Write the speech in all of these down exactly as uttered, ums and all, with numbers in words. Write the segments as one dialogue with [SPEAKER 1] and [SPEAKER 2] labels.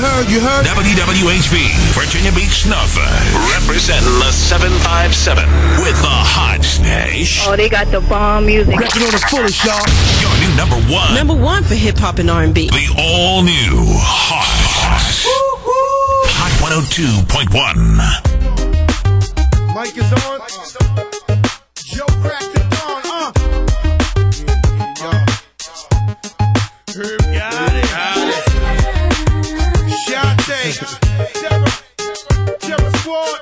[SPEAKER 1] heard, you heard.
[SPEAKER 2] W W H V, Virginia Beach, Snuffers. Representing the seven five seven with the Hot Stash.
[SPEAKER 3] Oh, they got the bomb music.
[SPEAKER 1] Repping on the fullest, y'all.
[SPEAKER 2] Your new number one.
[SPEAKER 4] Number one for hip hop and R and B.
[SPEAKER 2] The all new Hot. Hot one oh two point one.
[SPEAKER 1] Mike is on. Joe cracked it on. Uh. Herb got it. Got it. Shante. Terror. Terror Squad.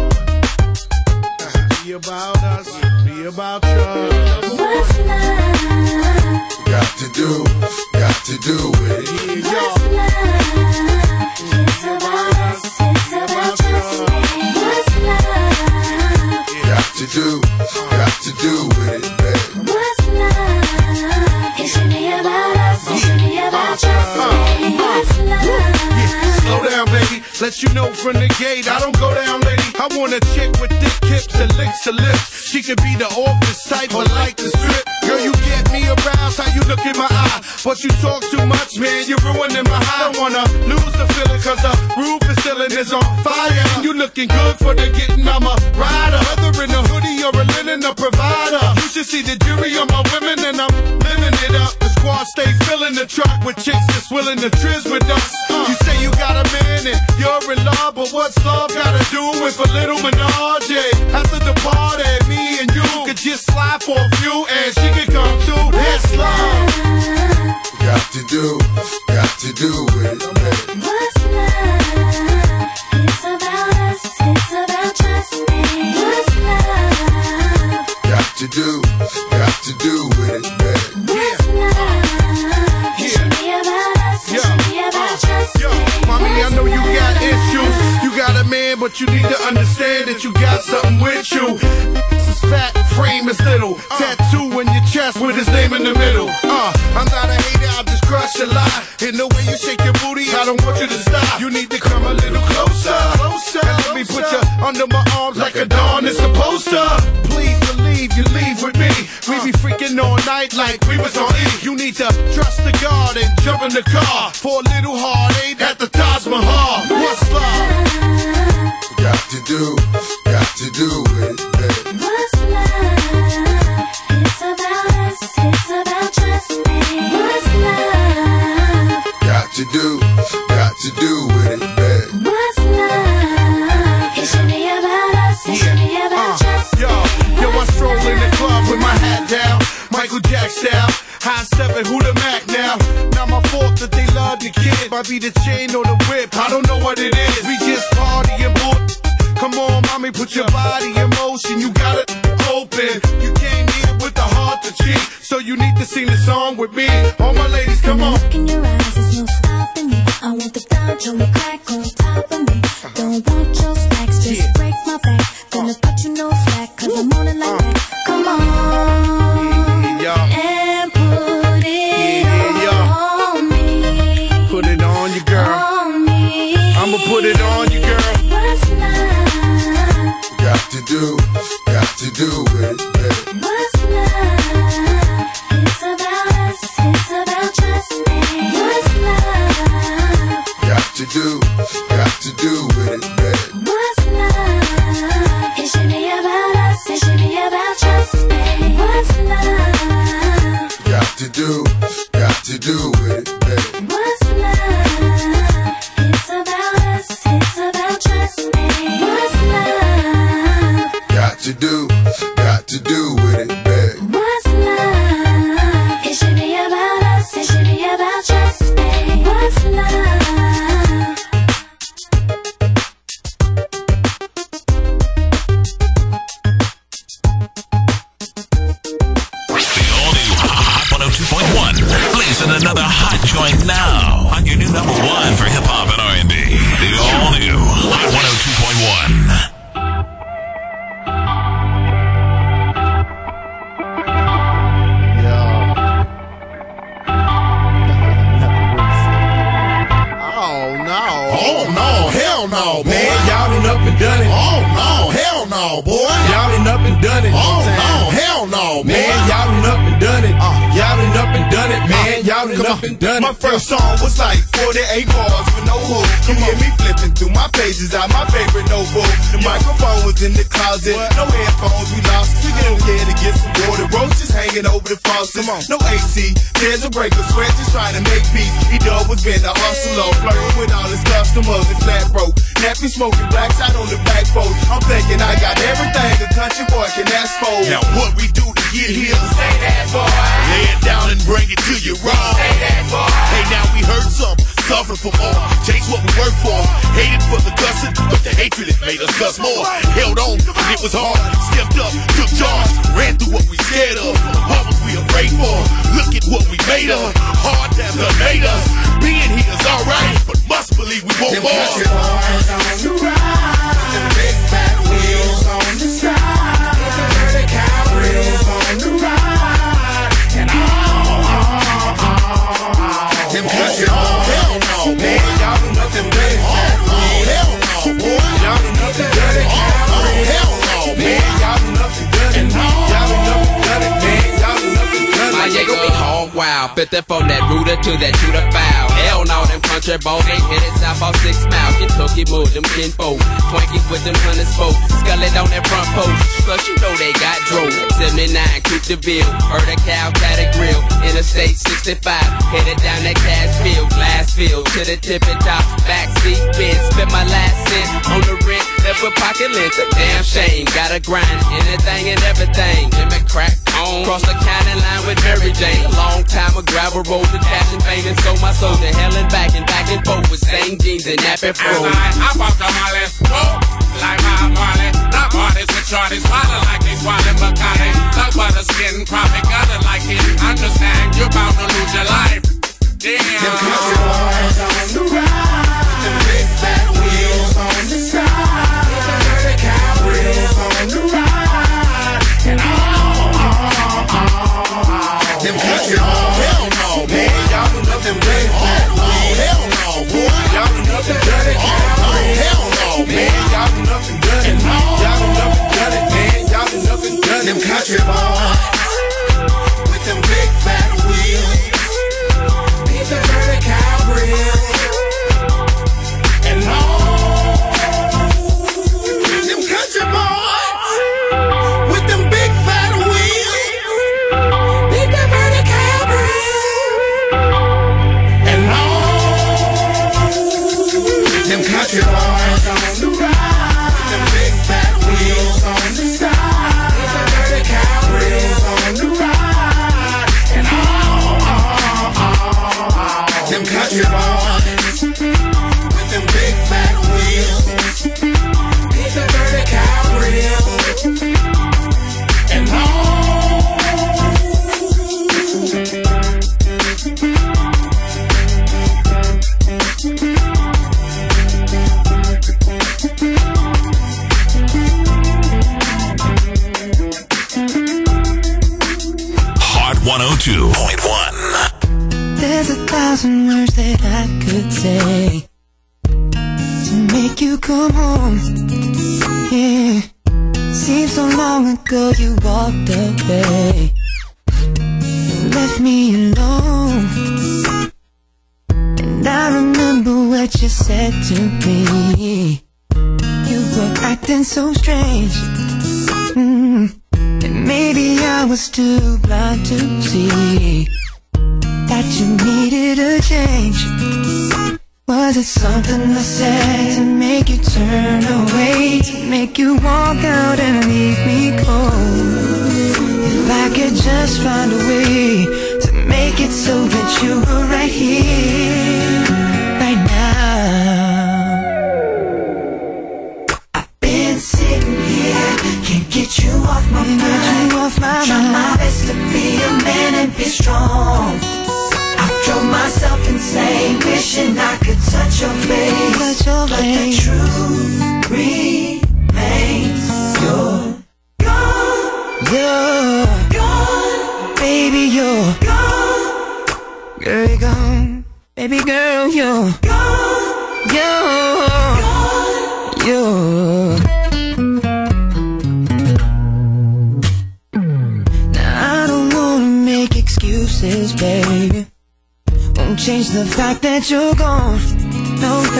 [SPEAKER 1] Be about us. Be about us.
[SPEAKER 5] What's love?
[SPEAKER 6] Got to do. Got to do with it.
[SPEAKER 5] What's love? It's about us. It's about just me. What's love?
[SPEAKER 6] Got to do. Got to do with it, babe.
[SPEAKER 5] What's love? It should be about us. It should be about just me. What's love?
[SPEAKER 1] Slow down, baby. Let you know from the gate, I don't go down, lady. I want a chick with thick hips and licks her lips. She could be the office type, but like the strip. Girl, you get me aroused, how you look in my eye. But you talk too much, man, you're ruining my high. I don't wanna lose the feeling, cause the roof is ceiling is on fire. You looking good for the getting, I'm a rider. Whether in a hoodie or a linen, a provider. You should see the jury on my women, and I'm living it up. The squad stay filling the truck with chicks that's willing to trizz with us. Uh, you say you got a man and you're in love, but what's love gotta do with a little menage? After the party, me and you could just slide for a few, and she could come too. That's love.
[SPEAKER 6] Got to do. Got to do with it, babe.
[SPEAKER 5] What's love? It's about us. It's about just me. What's love?
[SPEAKER 6] Got to do. Got to do with it, babe.
[SPEAKER 5] What's love? It should be about us. It should be about just
[SPEAKER 1] Yo,
[SPEAKER 5] me.
[SPEAKER 1] mommy, I know you
[SPEAKER 5] What's
[SPEAKER 1] got
[SPEAKER 5] love?
[SPEAKER 1] issues. You got a man, but you need to understand that you got something with you. This is fat, frame is little. Tattoo in your chest with his name in the middle. Uh, I'm not a hater, I'll just crush a lie. In the way you shake your booty, I don't want you to stop. You need to come a little closer. Closer. And let me put you under my arms like a dawn is supposed to. Please believe you leave with me. We be freaking all night like we was on E. You need to trust the God and jump in the car for a little heartache at the Taj Mahal. What's love?
[SPEAKER 6] Got to do. Got to do with it, babe.
[SPEAKER 5] What's love? It's about us. It's about just me. What's love?
[SPEAKER 6] Got to do. Got to do with it, babe.
[SPEAKER 5] What's love? It should be about us. It should be about just
[SPEAKER 1] Yo, yo, I stroll in the club with my hat down, Michael Jackson style. High seven, who the Mac now? Not my fault that they love the kid. Might be the chain or the whip, I don't know what it is. We just party and boot. Come on, mommy, put your body in motion. You got it open. You came here with the heart to cheat, so you need to sing the song with me. All my ladies, come on.
[SPEAKER 5] Look in your eyes, there's no stopping me. I want the ganja and the crack on top of me. Don't want your stacks, just break my back. Gonna put you no slack, cause I'm on it like that. Come on,
[SPEAKER 1] Yeah,
[SPEAKER 5] and put it
[SPEAKER 1] Yeah.
[SPEAKER 5] on me.
[SPEAKER 1] put it on you, girl.
[SPEAKER 5] On me.
[SPEAKER 1] I'ma put it on you, girl.
[SPEAKER 5] What's love?
[SPEAKER 6] Got to do. Got to do with it, babe.
[SPEAKER 5] What's love? It's about us. It's about just me. What's love?
[SPEAKER 6] Got to do. Got to do with it, babe.
[SPEAKER 5] What's love? It should be about us. It should be about just me. What's love?
[SPEAKER 6] Got to do. Got to do with it, babe.
[SPEAKER 5] What's love? It's about us. It's about just me. What's love?
[SPEAKER 6] Got to do. Got to do with it, babe.
[SPEAKER 5] What's love? It should be about us. It should be about just me. What's love?
[SPEAKER 2] The all new Hot one oh two point one. Blazing another hot joint now on your new number one for hip hop and R and B. The all new Hot one oh two point one.
[SPEAKER 1] Oh no.
[SPEAKER 7] Oh no, hell no, man. Y'all done up and done it. Oh no, hell no, boy. Y'all done up and done it. Oh no, hell no, man. Y'all done up and done it. Y'all done up and done it, man. Y'all done up and done it.
[SPEAKER 1] My first song was like forty-eight bars with no
[SPEAKER 7] no hook. You hear me flipping through my pages out my favorite notebook. The microphone was in the closet, no headphones, we lost. We didn't care to get some water, roaches hanging over the faucet. No A C, there's a breaker, sweat just trying to make peace. He dog was been a hustler, flirting with all his customers and flat broke. Nappy smoking blacks out on the back porch. I'm thinking I got everything a country boy can ask for.
[SPEAKER 1] Now what we do to get here?
[SPEAKER 7] Say that, boy.
[SPEAKER 1] Lay it down and bring it to you raw.
[SPEAKER 7] Say that, boy.
[SPEAKER 1] Hey, now we heard some, suffer for more. Chase what we work for. Hated for the cussing, but the hatred it made us cuss more. Held on when it was hard. Stepped up, took charge. Ran through what we scared of. What was we afraid for? Look at what we made of. Hard times done made us. Being here is alright, but must believe we want
[SPEAKER 7] Them
[SPEAKER 1] more.
[SPEAKER 7] country boys on the ride. Them big fat wheels on the side. The dirty cow wheels on the ride. And oh, oh, oh, oh. Them country boys, hell no, man. Y'all do nothing big fat wheels. Hell no, boy. Y'all do nothing dirty cow wheels. Hell no, man. Y'all do nothing dirty. Y'all do nothing dirty, man. Y'all do nothing dirty.
[SPEAKER 3] My Jago be hog wild, fifty from that rooter to that shooter foul. Hell no, them country boys ain't hit it south off six miles. Kentucky mud, them kinfolk. Twinkies with them hundred spokes. Scullet on that front post. Plus you know they got drove. seventy-nine, Coupe de Ville. Heard a cow, cat a grill. Interstate sixty-five. Headed down that Cashville. Glassfield to the tippy top. Backseat bin. Spent my last cent on the rent. Left with pocket lint. A damn shame. Gotta grind anything and everything. Jimmy crack on. Cross the county line with Mary Jane. A long time of gravel road to cash and fame. And sold my soul to hell and back and back and forth with same jeans and nappy fro.
[SPEAKER 8] I bought the Molly, whoa, like my Molly. Not Marty's with Charlie, swallow like they swallow Bacardi. Look butter skin, crawford, gutter like it. Understand, you're bound to lose your life. Damn.
[SPEAKER 7] Them country boys on the ride. Them big fat wheels on the side. The dirty cow wheels on the ride. And oh, oh, oh, oh. Them country boys, hell no, man. Y'all do nothing big fat wheels. Hell no, boy. Y'all do nothing dirty cow wheels. Hell no, man. Y'all do nothing dirty. Y'all do nothing dirty, man. Y'all do nothing dirty. Them country boys with them big fat wheels. The dirty cow grill. And all them country boys with them big fat wheels. Beat the dirty cow grill. And all them country boys on the ride. Them big fat wheels on the side. Beat the dirty cow grills on the ride. And all them country boys with them big fat wheels. Beat the dirty cow grill. And
[SPEAKER 2] Hot one oh two point one.
[SPEAKER 5] There's a thousand words that I could say to make you come home. Yeah, seems so long ago you walked away, left me alone. And I remember what you said to me. You were acting so strange. mm. And maybe I was too blind to see that you needed a change. Was it something I said to make you turn away, to make you walk out and leave me cold? If I could just find a way to make it so that you were right here, right now. I've been sitting here, can't get you off my mind. Get you off my Try mind. my best to be a man and be strong. Drove myself insane, wishing I could touch your face. Touch your but face. The truth remains, you're gone. You're gone, baby. You're gone. Girl, you're gone, baby girl. You're gone. You're gone. You're. Now I don't wanna make excuses, baby. Won't change the fact that you're gone. No,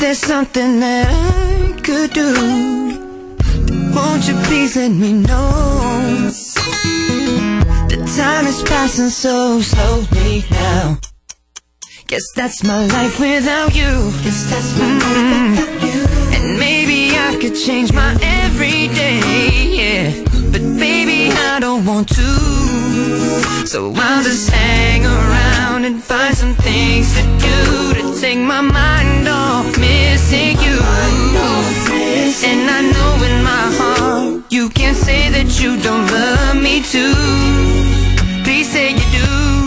[SPEAKER 9] there's something that I could do, won't you please let me know? The time is passing so slowly now. Guess that's my life without you. Guess that's my life without you. And maybe I could change my everyday, yeah, but baby I don't want to. So I'll just hang around and find some things to do to take my mind off missing you. And I know in my heart you can't say that you don't love me too. Please say you do.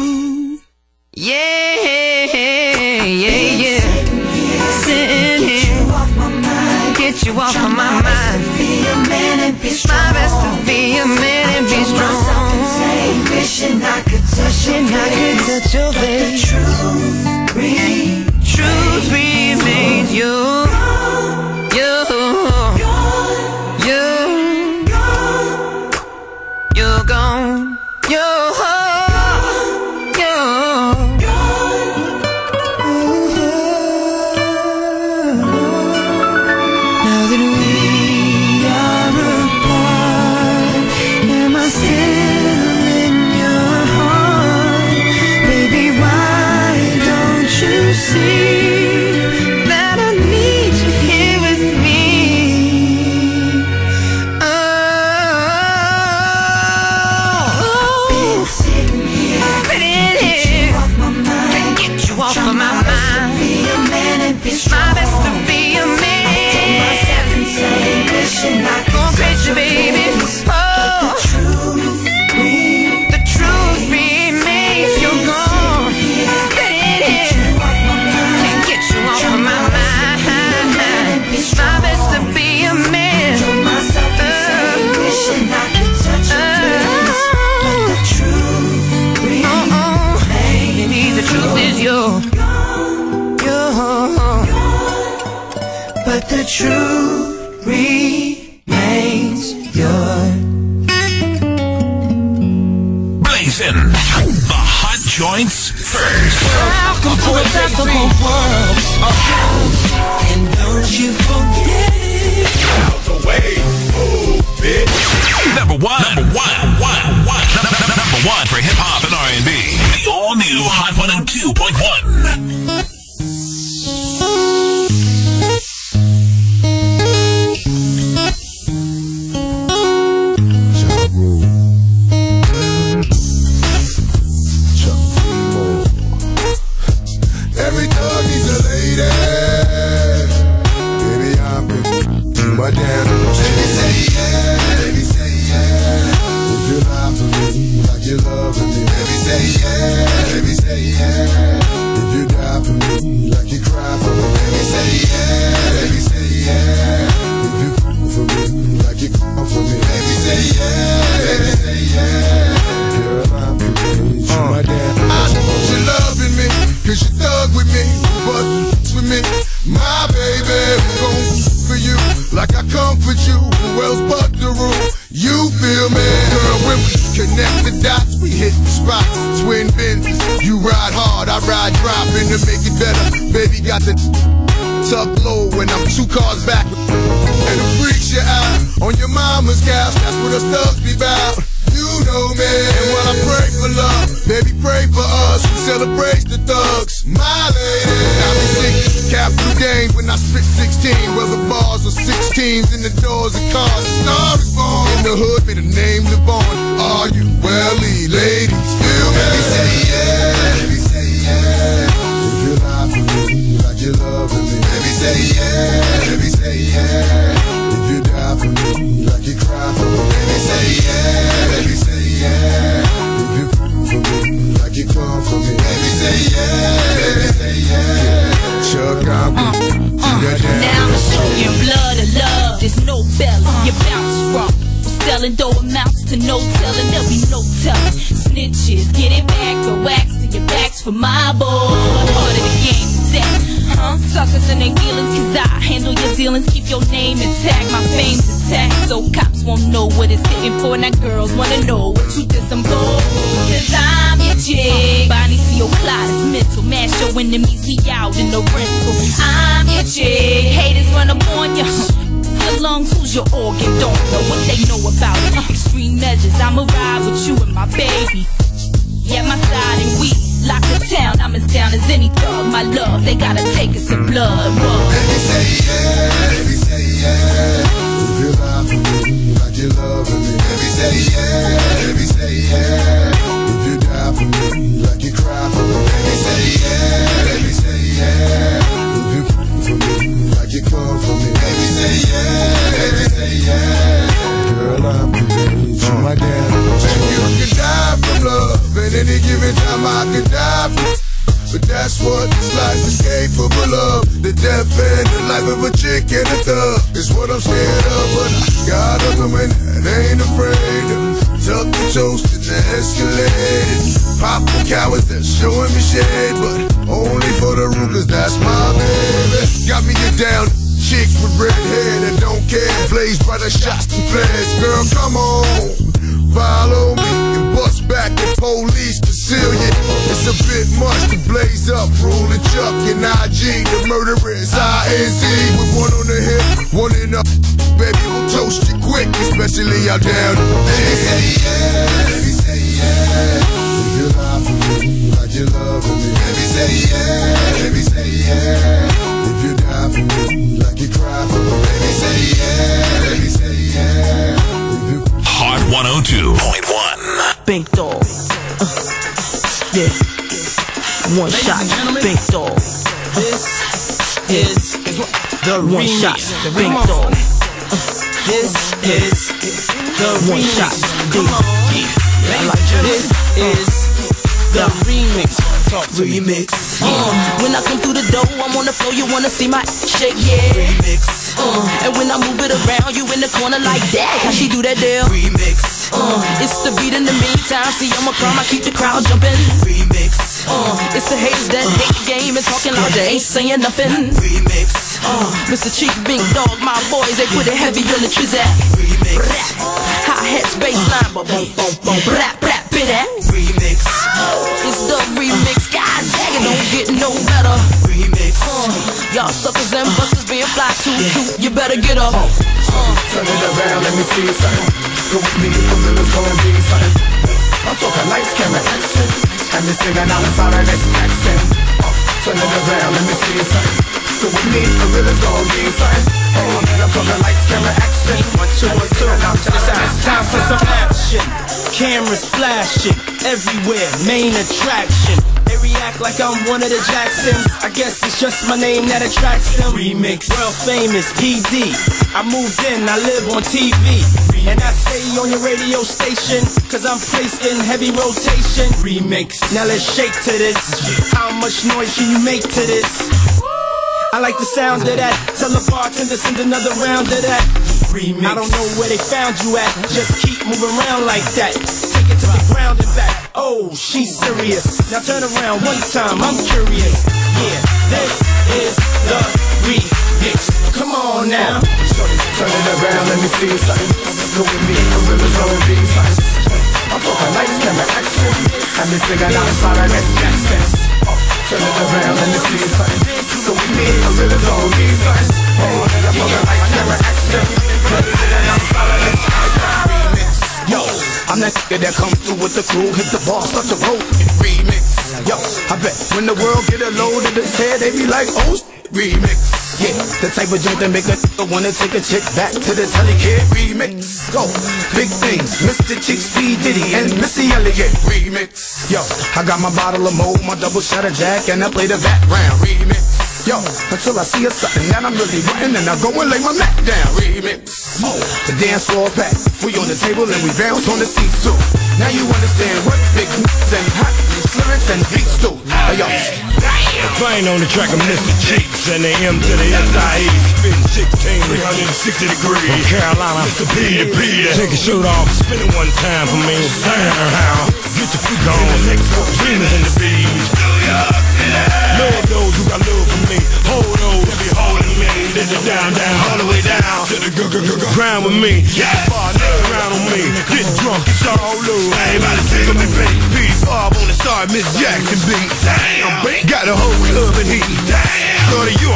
[SPEAKER 9] Yeah, yeah, yeah. Sitting here, get you off of my mind. It's my best to be a man and be strong. Wishing I could touch your face, your face. Truth remains you, you, you, you're gone, you're the truth remains yours.
[SPEAKER 2] Blazing the hot joints first.
[SPEAKER 9] Welcome to a festival world. Uh-huh. And don't you forget it.
[SPEAKER 6] Out the way, oh, bitch.
[SPEAKER 2] Number one, number one, one, one, number one for hip hop and R and B. The all new Hot one oh two point one.
[SPEAKER 1] Tuck low when I'm two cars back, and it freaks you out on your mama's couch. That's what us thugs be about. You know me. And while I pray for love, baby, pray for us who celebrates the thugs. My lady, I be singing capital game when I spit sixteen. Well, the bars are sixteens in the doors of cars. A star is born in the hood, may the name live on. Are you welly, ladies? Feel me? Let me say yeah. Let me say yeah. If you lie for me like you're loving me, let me say yeah. Let me say yeah. If you die for me like you cry for me, let me say yeah. Let me say yeah. If you fall for me like you come for me, let me say yeah. Let me say yeah. Chuck, I'm uh, uh, now
[SPEAKER 10] I'ma show you blood of love. There's no belly, you bounce from. Selling dough amounts to no telling, there'll be no telling. Snitches, get it back, go wax to your backs for my boy. Part of the game is that, huh? Suckers and their dealings, cause I handle your dealings, keep your name intact, my fame's intact. So cops won't know what it's hitting for, now girls wanna know what you did some gold. Cause I'm your chick, body to your clot is mental, mash your enemies, we out in the rental. I'm your ratchet. Haters run up on you. Your lungs, who's your organ? Don't know what they know about it. Extreme measures, I'ma ride with you and my baby. Yeah, my side and we lock the town. I'm as down as any thug. My love, they gotta take us some blood. Whoa.
[SPEAKER 6] Baby say yeah, baby say yeah. If you lie for me like you loving me. Baby say yeah, baby say yeah. If you die for me like you cry for me. Baby say yeah, baby say yeah. If you come for me like you come for me. Baby say yeah, baby say yeah. Girl, I'm convinced you my damn. Baby, you can die from love. At any given time I can die for. But that's what this life is capable of. The death and the life of a chick and a thug is what I'm scared of. But I got a woman that ain't afraid to tuck the toast and escalate. Pop the cowards that's showing me shade, but only for the room, cause that's my baby. Got me get down, chick with red hair that don't care. Blaze by the shots and flares. Girl, come on, follow me and bust back the police conceal you. It's a bit much to blaze up. Rule and Chuck and I G, the murderers I N Z. With one on the hip, one in the baby, we'll toast you quick, especially out down the baby say yeah, baby say yeah. If you lie for me like you loving me. Baby say yeah, baby say yeah. If you die for me like you cry for me. Baby say yeah, baby say yeah.
[SPEAKER 2] Hot one oh two point one.
[SPEAKER 4] Big dog. Uh, yeah. One
[SPEAKER 11] Ladies
[SPEAKER 4] shot.
[SPEAKER 11] and gentlemen,
[SPEAKER 4] Big dog.
[SPEAKER 11] This is the
[SPEAKER 4] One
[SPEAKER 11] remix.
[SPEAKER 4] shot.
[SPEAKER 11] Come
[SPEAKER 4] Big
[SPEAKER 11] on.
[SPEAKER 4] dog.
[SPEAKER 11] This is the
[SPEAKER 4] One
[SPEAKER 11] remix.
[SPEAKER 4] shot.
[SPEAKER 11] Come on. Ladies and gentlemen, this is the remix. Talk to me.
[SPEAKER 4] Remix. Uh, when I come through the door, I'm on the floor. You wanna see my shake? Yeah. Remix. Uh, and when I move it around, you in the corner like that. How she do that deal? Remix. Uh, it's the beat in the meantime. See, I'm a calm, I keep the crowd jumping. Remix. Uh, it's the haters that hate the game and talking loud, they ain't saying nothing. Remix. Uh, Mister Chief, Big Dog, my boys, they put it heavy on the trizat. Remix. Hi-hats, bassline, but boom, boom, boom, rap, rap, bit that. Remix. It's the remix, god dang it, don't get no better. Remix. Uh, y'all suckers and busters being fly too cute, you better get up. Uh,
[SPEAKER 7] Turn it around, let me see something. Go with me, the river's gonna be something. I'm talking lights, camera, action. And me singing outside of this accent. Uh, turn it around, let me see something. Go with me, the river's gonna be something. Hey, I'm talking lights, camera, action.
[SPEAKER 11] One, two, one, two. It's time for some action. Cameras flashing everywhere, main attraction. They react like I'm one of the Jacksons. I guess it's just my name that attracts them. Remix, world famous P D. I moved in, I live on T V. And I stay on your radio station, cause I'm placed in heavy rotation. Remix, now let's shake to this. How much noise can you make to this? I like the sound of that. Tell the bartender send another round of that. Remix. I don't know where they found you at. Just keep moving around like that. Take it to the ground and back. Oh, she's serious. Now turn around one time, I'm curious. Yeah, this is the remix. Come on now.
[SPEAKER 7] Shorty, turn it around, let me see something. Go with me, the river's gonna be something. I'm talking lights, camera, action. And me singing outside of this accent. Turn it around, let me see something. So with me, the river's gonna be something. Hey, I'm talking lights, camera, action. And me singing outside of this accent. Yo, I'm that nigga that come through with the crew, hit the bar, start to roll. Remix. Yo, I bet when the world get a load of this head, they be like, oh, remix. Yeah, the type of joint that make a nigga wanna take a chick back to the telly kid. Remix. Go, big things, Mister Chick, Speed Diddy, and Missy Elliott. Remix. Yo, I got my bottle of Mo, my double shot of Jack, and I play the background. Remix. Yo, until I see a something that I'm really wanting, and I go and lay my mat down. Remix. Oh, the dance floor packed. We on the table and we bounce on the seats too. Now you understand what big n***s and hot lyrics and beats do. Hey yo.
[SPEAKER 12] If I ain't on the track, I'm Mister Cheeks and the M to the S I E. Spitting sixteen, three hundred sixty degrees. From Carolina, Mister P to P. Take a shirt off, spin it one time for me. Damn, how? Get your freak on. Dreamers in the beach. New York, yeah. Love those who got love for me. Hold those that be holding me. This is down, down, all the way down. To the g g g ground with me. Yeah, far nigga around on me. Get drunk, it's all loose. Everybody sing with me, baby. Peace Bob on the star, Miss Jackson beat. Damn, got a whole club in heat. Damn, shorty, you a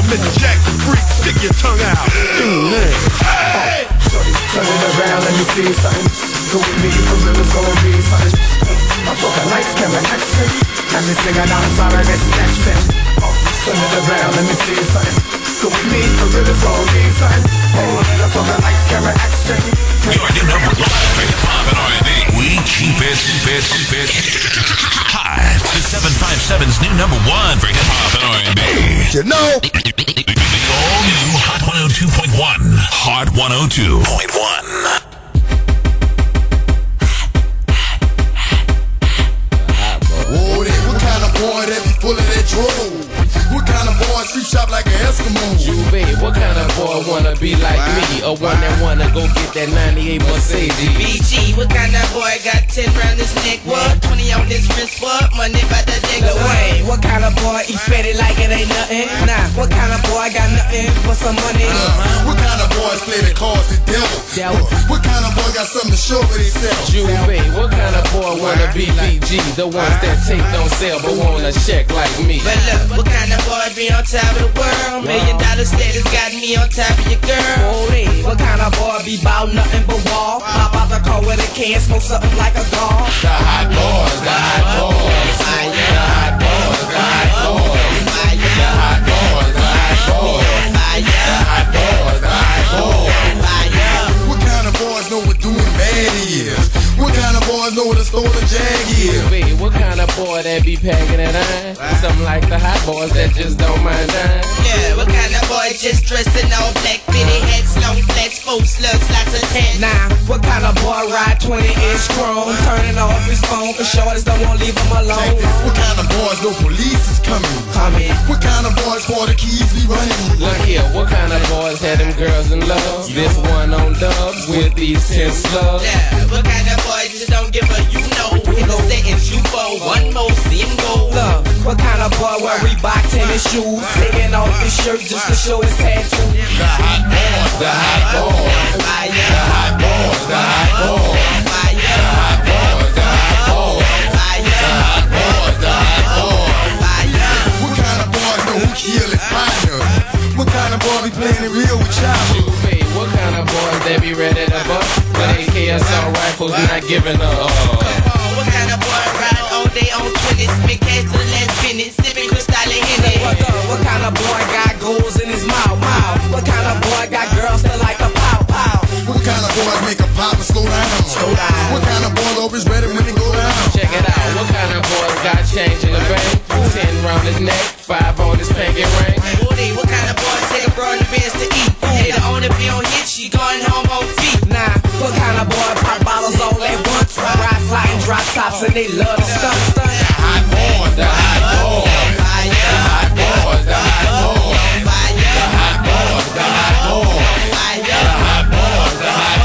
[SPEAKER 12] Mister Jack the Freak, stick your tongue out.
[SPEAKER 7] Hey! Turn it around, let me see something. Go with me, for real, it's gonna be something. I'm talking lights, camera, action. And this nigga outside of this action. Oh, turn it around, let me see something. Go with me, for real, it's gonna be something. Oh, I'm talking lights, camera, action.
[SPEAKER 2] Your new number one for hip hop and R and B. We keep it, fit, fit, hot. The seven five seven's new number one for hip hop and R and B.
[SPEAKER 6] You know.
[SPEAKER 2] The all new Hot one oh two point one. Hot one oh two point one.
[SPEAKER 6] Whoa, they, what kind of boy that be full of that drove? What kind of boy street shop like an Eskimo?
[SPEAKER 3] Juve, what kind of boy wanna be like me? Or one that wanna go get that ninety-eight Mercedes?
[SPEAKER 13] B G, what kind of boy got ten round his neck? What? twenty on his wrist? What? Money by the dick?
[SPEAKER 11] Lil Wayne, what kind of boy eat fatty like it ain't nothing? Nah, what kind of boy got nothing for some money?
[SPEAKER 6] Uh, what kind of boys play the cards the devil?
[SPEAKER 3] Devil.
[SPEAKER 6] What kind of boy got something to show for themselves?
[SPEAKER 3] Juve, what kind of boy wanna be B G? The ones that take don't sell but wanna check like me.
[SPEAKER 13] But look, what kind of boy be on top of the world? Million dollar status got me on top of your girl.
[SPEAKER 11] Holy, what kind of boy be bout nothing but wall? Hop out the car with a can, smoke something like a gall.
[SPEAKER 3] The hot boys, the hot boys, the hot boys, the hot boys, the hot boys, the hot boys, the hot boys, the hot boys.
[SPEAKER 6] What kind of boys know what doing bad is? What kind of boys know what a stolen jag is?
[SPEAKER 3] Wait, what kind of boy that be packing that iron? Something like the hot boys that just don't mind dying.
[SPEAKER 13] Yeah, what kind of boy just dressing all black, fitted hats, long flats, full slugs, lots of tan?
[SPEAKER 11] Nah, what kind of boy ride twenty inch chrome, turning off his phone for shorties don't want leave him alone?
[SPEAKER 6] What kind of boys know police is coming?
[SPEAKER 11] Coming.
[SPEAKER 6] What kind of boys for the keys be running?
[SPEAKER 3] Look here, what kind of boys had them girls in love? This one on dubs with these ten slugs.
[SPEAKER 13] Yeah, what kind of boy just don't give a you know? Hit the settings, you for one more, see him go.
[SPEAKER 11] Look, what kind of boy wear Reebok tennis shoes, taking off his shirt just to show his tattoo?
[SPEAKER 3] The hot boys, the hot boys, the hot boys, the hot boys, the hot boys, the hot boys, the hot boys, the hot boys.
[SPEAKER 6] What kind of boys know who kill his partner? What kind of boy be playing it real with child?
[SPEAKER 3] What kind of boys that be ready to bust with A K assault rifles not giving a uh.
[SPEAKER 13] What kind of boy ride all day on twenties, big cash to the last minute, sipping Crystal and Henny?
[SPEAKER 11] What, what kind of boy got goals in his mouth? Mouth. What kind of boy got girls that like a pow pow?
[SPEAKER 6] What kind of boys make a pop and slow down?
[SPEAKER 11] Slow down.
[SPEAKER 6] What kind of boy always ready when they go down?
[SPEAKER 3] Check it out. What kind of boys got change in the bank? Ten round his neck, five on his pinky ring.
[SPEAKER 13] Woody, what kind of boy take a broad advance to eat? Hey, the owner be on hit, she going home on feet.
[SPEAKER 11] Nah, what kind of boy pop bottles all at once? Ride flying drop tops and they love to stunt stunt.
[SPEAKER 3] The hot boys, the hot boys, the hot boys, the hot boys, the hot boys, the hot boys, the hot boys, the hot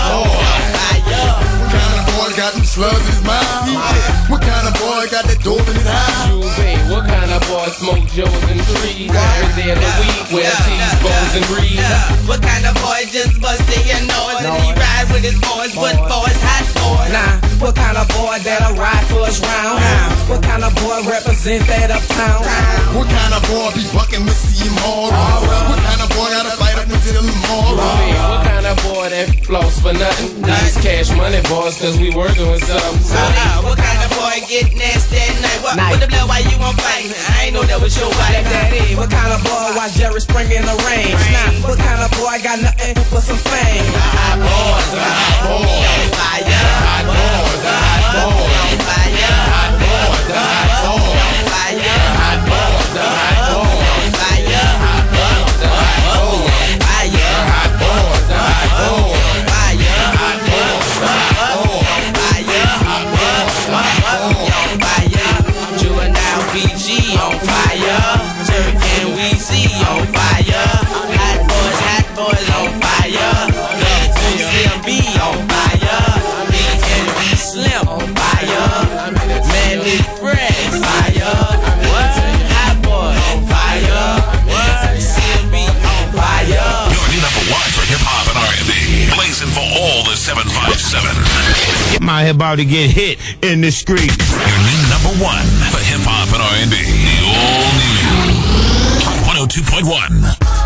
[SPEAKER 3] boys.
[SPEAKER 6] What kind of boy got them slugs in his mouth? What kind of boy got that dope in his house?
[SPEAKER 3] What kind of boy smoke Joes and trees? Every day of the week, wear tees, bows, and breeze.
[SPEAKER 13] What kind of boy just busted your nose and he ride with his boys? What boys, hot boys?
[SPEAKER 11] Nah, what kind of boy that'll ride for us round? What kind of boy represent that uptown?
[SPEAKER 6] What kind of boy be bucking with C M R? What kind of boy gotta fight up until the morning?
[SPEAKER 3] What kind of boy that floss for nothing? These cash money boys, cause we working with something.
[SPEAKER 13] Uh, what kind of boy get nasty at night? What, what the blood, why you won't fight? I ain't know that was your body.
[SPEAKER 11] Daddy, what kind of boy watch Jerry Springer in the rain? Nah, what kind of boy got nothing but some fame?
[SPEAKER 3] The hot boys, the hot boys,
[SPEAKER 13] on fire.
[SPEAKER 3] The hot boys, the hot boys,
[SPEAKER 13] on fire.
[SPEAKER 3] The hot boys, the hot boys,
[SPEAKER 13] on fire.
[SPEAKER 3] The hot boys, the hot boys,
[SPEAKER 13] on fire.
[SPEAKER 3] The hot boys, the hot boys,
[SPEAKER 13] on fire.
[SPEAKER 3] The hot boys, the hot boys,
[SPEAKER 13] on fire.
[SPEAKER 3] The hot boys, the hot boys,
[SPEAKER 13] on fire. On fire. Juvenile B G on fire. Turk and Weezy on fire. Hot boys, hot boys on fire. C M B on fire. B N B Slim on fire. Man, it's fresh fire. What? Hot boys on fire. What? C M B on fire.
[SPEAKER 2] Your new number one for hip hop and R and B. Blazing for all the seven five seven.
[SPEAKER 12] My about to get hit in the street.
[SPEAKER 2] Your new number one for hip hop and R and B. The all new Hot one oh two point one.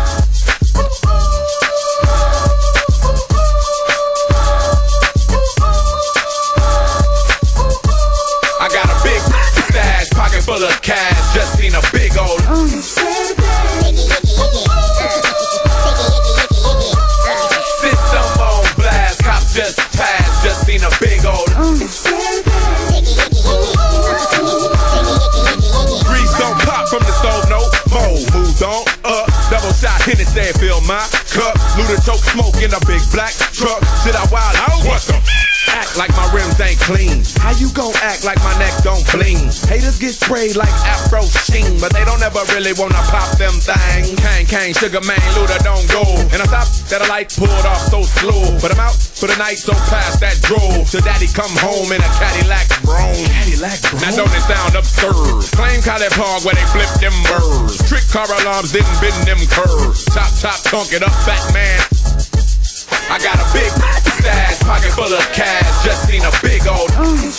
[SPEAKER 14] on up. Double shot Hennessy, fill my cup. Luda choke smoke in a big black truck. Sit out wild out. What the? Act like my rims ain't clean. How you gon' act like my neck don't bling? Haters get sprayed like Afro Sheen, but they don't ever really wanna pop them things. Kang, Kang, Sugar Man, Luda don't go. And I thought that I like pulled off so slow, but I'm out for the night so past that drove. So daddy come home in a Cadillac Brougham. Cadillac Brougham? Now don't it sound absurd? Claim College Park where they flip them birds. Trick car alarms didn't bend them curves. Chop, chop, tonk it up, fat man. I got a big stash, pocket full of cash. Just seen a big old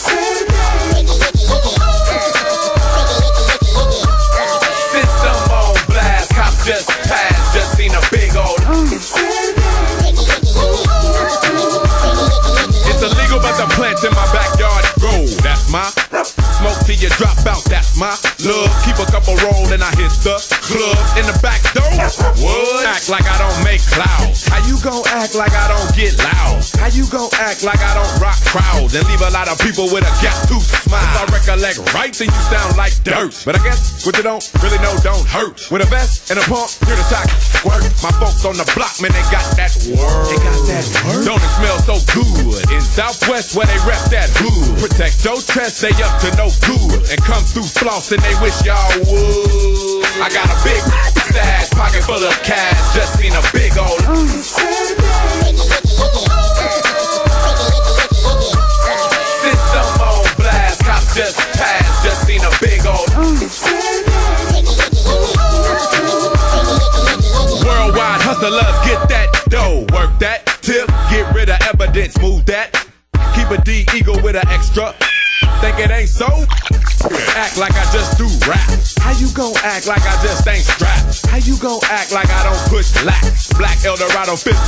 [SPEAKER 14] system on blast. Cop just passed. Just seen a big old. It's illegal, but the plants in my backyard grow. That's my smoke till you drop out. That's my love. Keep a couple roll and I hit the club in the back door. What? Act like I don't make clouds. How you gon' act like I don't get loud? How you gon' act like I don't rock crowds and leave a lot of people with a gap tooth smile? If I recollect right, then you sound like dirt. But I guess what you don't really know don't hurt. With a vest and a pump, hear the talk work. My folks on the block, man, they got that word. They got that word. Don't it smell so good in Southwest where they rep that hood? Protect your chest, they up to no good and come through floss and they wish y'all would. I got a big stash, pocket full of cash. Just seen a big old system on blast. Cop just passed. Just seen a big old worldwide hustlers. Get that dough, work that tip, get rid of evidence, move that. Keep a D eagle with an extra. Think it ain't so? Act like I just do rap. How you gon' act like I just ain't strapped? How you gon' act like I don't push lax? Black Eldorado fifth